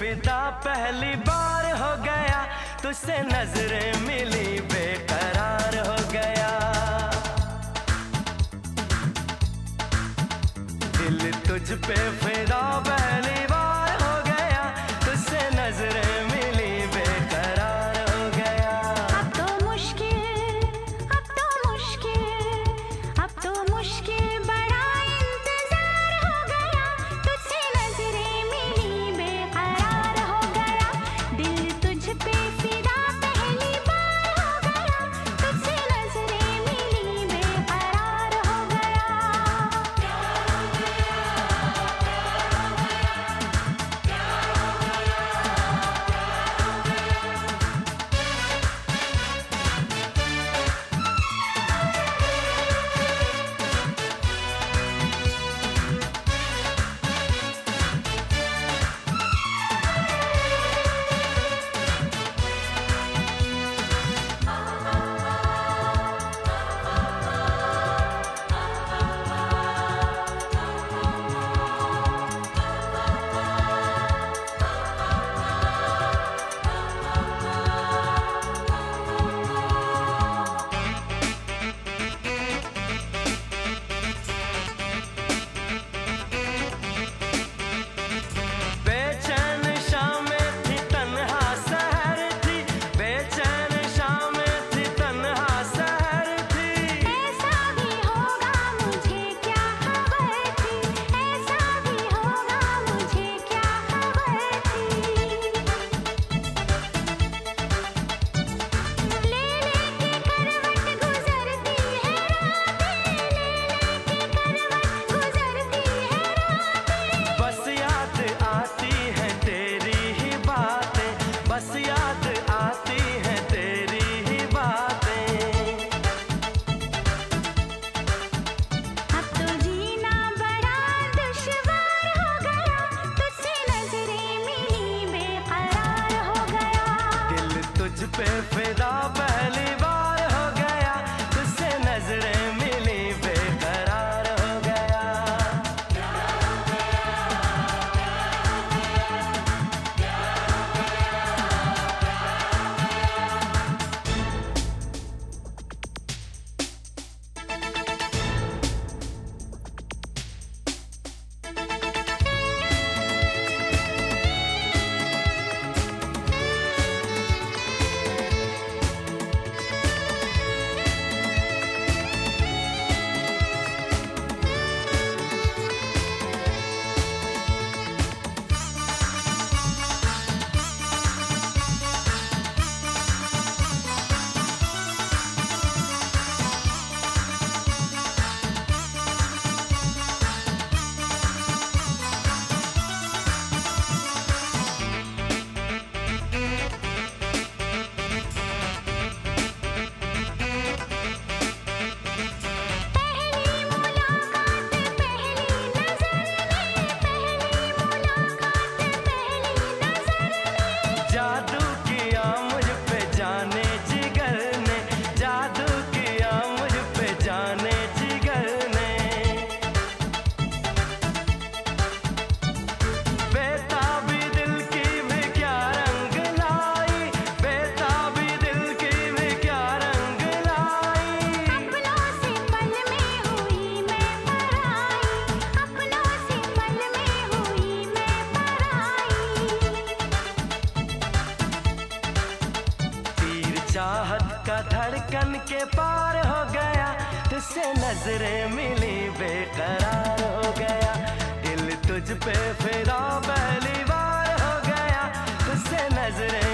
फिदा पहली बार हो गया, तुझसे नजरें मिली बेकरार हो गया। दिल तुझ पे फिदा पहली बार हो गया, तुझसे नजरें मिली बेकरार हो गया। अब तो मुश्किल, अब तो मुश्किल, अब तो मुश्किल बड़ा इंतजार हो गया, तुझसे नजरें मिली बेकरार हो गया। दिल तुझ पे फिदा पहली बार हो गया, तुझसे नजरें मिली बेकरार हो गया। बस याद आती है तेरी ही बातें। अब तो जीना बड़ा दुश्वार हो गया, तुझसे नजरें मिली बेकरार हो गया। दिल तुझ पे फिदा पहली बार हो गया, तुझसे नजरें मिली बेकरार हो गया। जादू किया मुझ पे जाने जिगर ने, जादू किया मुझ पे जाने जिगर ने। बेताबी दिल की भी क्या रंग लाई, बेताबी दिल की भी क्या रंग लाई। अपनों से पल में हुई मैं पराई, अपनों से पल में हुई मैं पराई। तीर चाहत का धड़कन के पार हो गया, तुझसे नजरें मिली बेकरार हो गया। दिल तुझ पे फिदा पहली बार हो गया, तुझसे नजरें